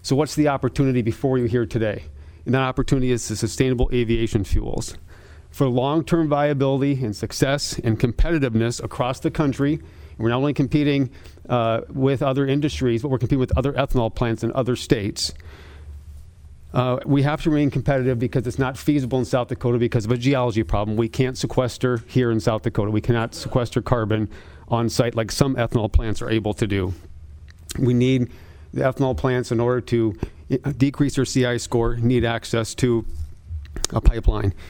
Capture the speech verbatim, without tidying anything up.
So what's the opportunity before you here today? And that opportunity is the sustainable aviation fuels. For long-term viability and success and competitiveness across the country, we're not only competing uh, with other industries, but we're competing with other ethanol plants in other states. Uh, we have to remain competitive because it's not feasible in South Dakota because of a geology problem. We can't sequester here in South Dakota. We cannot sequester carbon on site like some ethanol plants are able to do. We need the ethanol plants in order to decrease their C I score, need access to a pipeline.